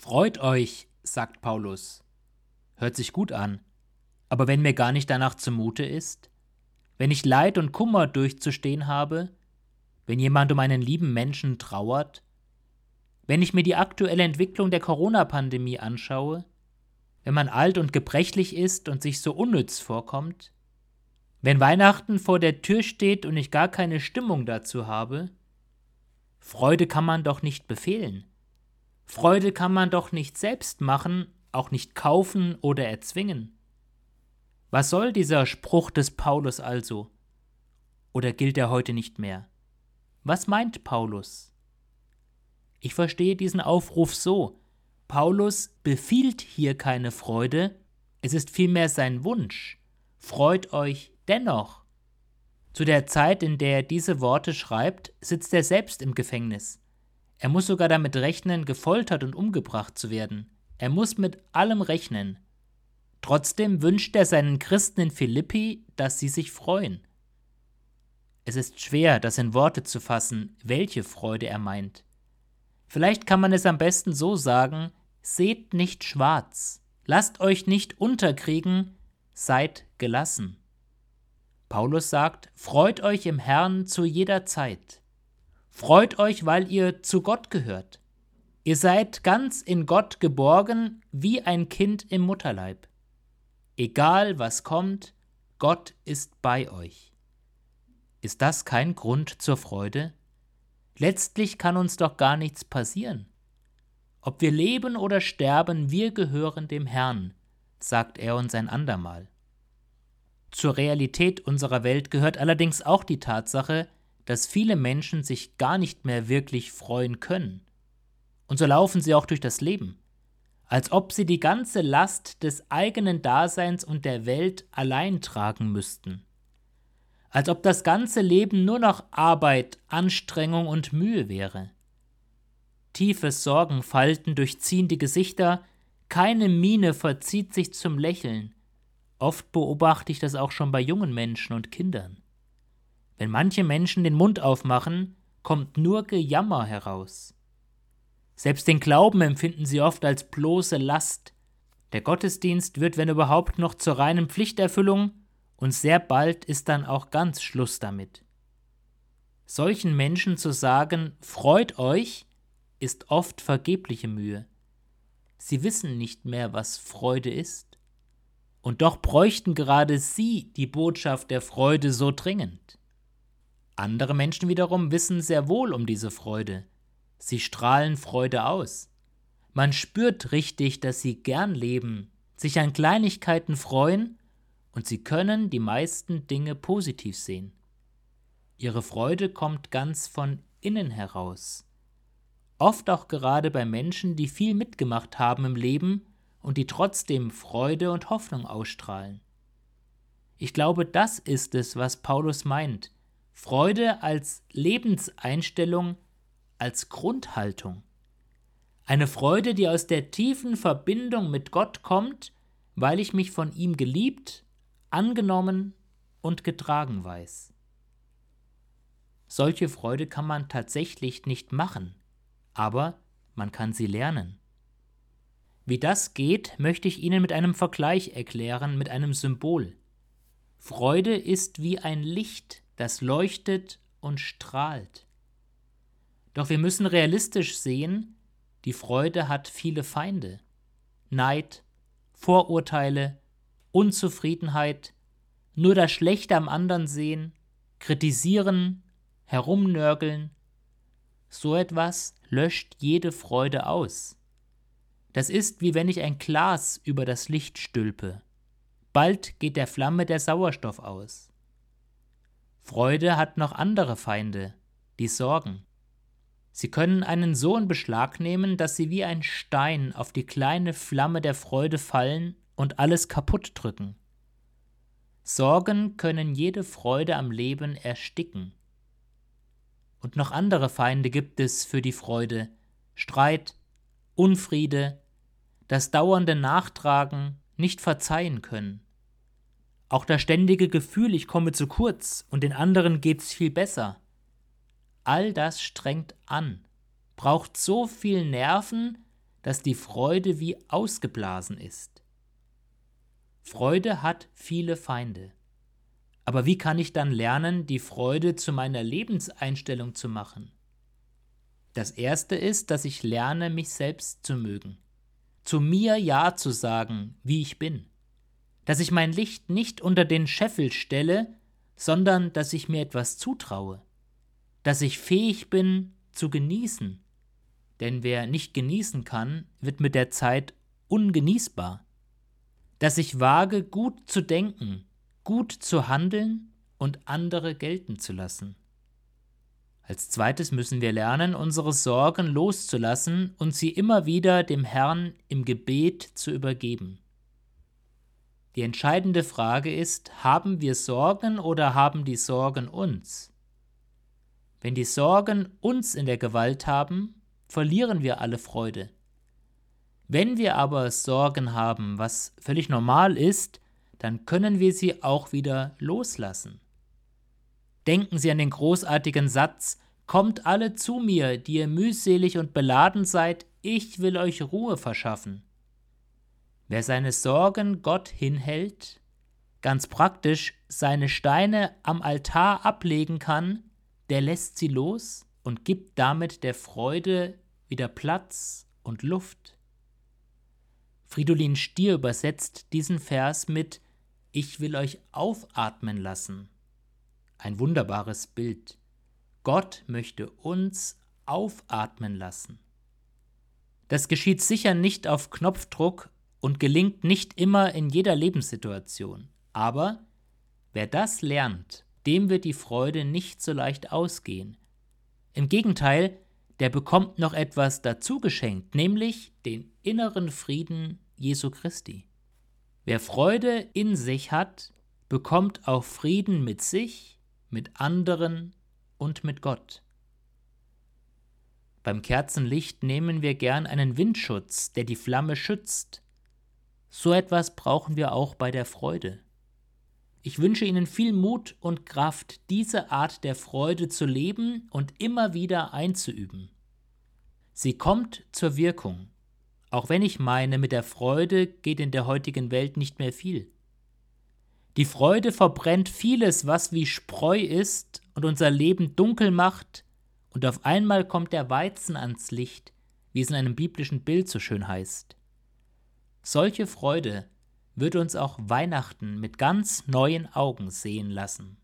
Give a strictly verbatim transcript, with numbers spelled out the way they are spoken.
Freut euch, sagt Paulus. Hört sich gut an. Aber wenn mir gar nicht danach zumute ist, wenn ich Leid und Kummer durchzustehen habe, wenn jemand um einen lieben Menschen trauert, wenn ich mir die aktuelle Entwicklung der Corona-Pandemie anschaue, wenn man alt und gebrechlich ist und sich so unnütz vorkommt, wenn Weihnachten vor der Tür steht und ich gar keine Stimmung dazu habe, Freude kann man doch nicht befehlen. Freude kann man doch nicht selbst machen, auch nicht kaufen oder erzwingen. Was soll dieser Spruch des Paulus also? Oder gilt er heute nicht mehr? Was meint Paulus? Ich verstehe diesen Aufruf so: Paulus befiehlt hier keine Freude, es ist vielmehr sein Wunsch. Freut euch dennoch. Zu der Zeit, in der er diese Worte schreibt, sitzt er selbst im Gefängnis. Er muss sogar damit rechnen, gefoltert und umgebracht zu werden. Er muss mit allem rechnen. Trotzdem wünscht er seinen Christen in Philippi, dass sie sich freuen. Es ist schwer, das in Worte zu fassen, welche Freude er meint. Vielleicht kann man es am besten so sagen: Seht nicht schwarz, lasst euch nicht unterkriegen, seid gelassen. Paulus sagt: Freut euch im Herrn zu jeder Zeit. Freut euch, weil ihr zu Gott gehört. Ihr seid ganz in Gott geborgen, wie ein Kind im Mutterleib. Egal was kommt, Gott ist bei euch. Ist das kein Grund zur Freude? Letztlich kann uns doch gar nichts passieren. Ob wir leben oder sterben, wir gehören dem Herrn, sagt er uns ein andermal. Zur Realität unserer Welt gehört allerdings auch die Tatsache, dass viele Menschen sich gar nicht mehr wirklich freuen können. Und so laufen sie auch durch das Leben, als ob sie die ganze Last des eigenen Daseins und der Welt allein tragen müssten. Als ob das ganze Leben nur noch Arbeit, Anstrengung und Mühe wäre. Tiefe Sorgenfalten durchziehen die Gesichter, keine Miene verzieht sich zum Lächeln. Oft beobachte ich das auch schon bei jungen Menschen und Kindern. Wenn manche Menschen den Mund aufmachen, kommt nur Gejammer heraus. Selbst den Glauben empfinden sie oft als bloße Last. Der Gottesdienst wird, wenn überhaupt, noch zur reinen Pflichterfüllung, und sehr bald ist dann auch ganz Schluss damit. Solchen Menschen zu sagen, freut euch, ist oft vergebliche Mühe. Sie wissen nicht mehr, was Freude ist. Und doch bräuchten gerade sie die Botschaft der Freude so dringend. Andere Menschen wiederum wissen sehr wohl um diese Freude. Sie strahlen Freude aus. Man spürt richtig, dass sie gern leben, sich an Kleinigkeiten freuen, und sie können die meisten Dinge positiv sehen. Ihre Freude kommt ganz von innen heraus. Oft auch gerade bei Menschen, die viel mitgemacht haben im Leben und die trotzdem Freude und Hoffnung ausstrahlen. Ich glaube, das ist es, was Paulus meint. Freude als Lebenseinstellung, als Grundhaltung. Eine Freude, die aus der tiefen Verbindung mit Gott kommt, weil ich mich von ihm geliebt, angenommen und getragen weiß. Solche Freude kann man tatsächlich nicht machen, aber man kann sie lernen. Wie das geht, möchte ich Ihnen mit einem Vergleich erklären, mit einem Symbol. Freude ist wie ein Licht, das leuchtet und strahlt. Doch wir müssen realistisch sehen, die Freude hat viele Feinde. Neid, Vorurteile, Unzufriedenheit, nur das Schlechte am anderen sehen, kritisieren, herumnörgeln. So etwas löscht jede Freude aus. Das ist, wie wenn ich ein Glas über das Licht stülpe. Bald geht der Flamme der Sauerstoff aus. Freude hat noch andere Feinde, die Sorgen. Sie können einen so in Beschlag nehmen, dass sie wie ein Stein auf die kleine Flamme der Freude fallen und alles kaputt drücken. Sorgen können jede Freude am Leben ersticken. Und noch andere Feinde gibt es für die Freude: Streit, Unfriede, das dauernde Nachtragen, nicht verzeihen können. Auch das ständige Gefühl, ich komme zu kurz und den anderen geht's viel besser. All das strengt an, braucht so viel Nerven, dass die Freude wie ausgeblasen ist. Freude hat viele Feinde. Aber wie kann ich dann lernen, die Freude zu meiner Lebenseinstellung zu machen? Das Erste ist, dass ich lerne, mich selbst zu mögen, zu mir Ja zu sagen, wie ich bin, dass ich mein Licht nicht unter den Scheffel stelle, sondern dass ich mir etwas zutraue, dass ich fähig bin zu genießen, denn wer nicht genießen kann, wird mit der Zeit ungenießbar, dass ich wage, gut zu denken, gut zu handeln und andere gelten zu lassen. Als Zweites müssen wir lernen, unsere Sorgen loszulassen und sie immer wieder dem Herrn im Gebet zu übergeben. Die entscheidende Frage ist, haben wir Sorgen oder haben die Sorgen uns? Wenn die Sorgen uns in der Gewalt haben, verlieren wir alle Freude. Wenn wir aber Sorgen haben, was völlig normal ist, dann können wir sie auch wieder loslassen. Denken Sie an den großartigen Satz: Kommt alle zu mir, die ihr mühselig und beladen seid, ich will euch Ruhe verschaffen. Wer seine Sorgen Gott hinhält, ganz praktisch seine Steine am Altar ablegen kann, der lässt sie los und gibt damit der Freude wieder Platz und Luft. Fridolin Stier übersetzt diesen Vers mit: Ich will euch aufatmen lassen. Ein wunderbares Bild. Gott möchte uns aufatmen lassen. Das geschieht sicher nicht auf Knopfdruck und gelingt nicht immer in jeder Lebenssituation. Aber wer das lernt, dem wird die Freude nicht so leicht ausgehen. Im Gegenteil, der bekommt noch etwas dazu geschenkt, nämlich den inneren Frieden Jesu Christi. Wer Freude in sich hat, bekommt auch Frieden mit sich, mit anderen und mit Gott. Beim Kerzenlicht nehmen wir gern einen Windschutz, der die Flamme schützt. So etwas brauchen wir auch bei der Freude. Ich wünsche Ihnen viel Mut und Kraft, diese Art der Freude zu leben und immer wieder einzuüben. Sie kommt zur Wirkung, auch wenn ich meine, mit der Freude geht in der heutigen Welt nicht mehr viel. Die Freude verbrennt vieles, was wie Spreu ist und unser Leben dunkel macht, und auf einmal kommt der Weizen ans Licht, wie es in einem biblischen Bild so schön heißt. Solche Freude wird uns auch Weihnachten mit ganz neuen Augen sehen lassen.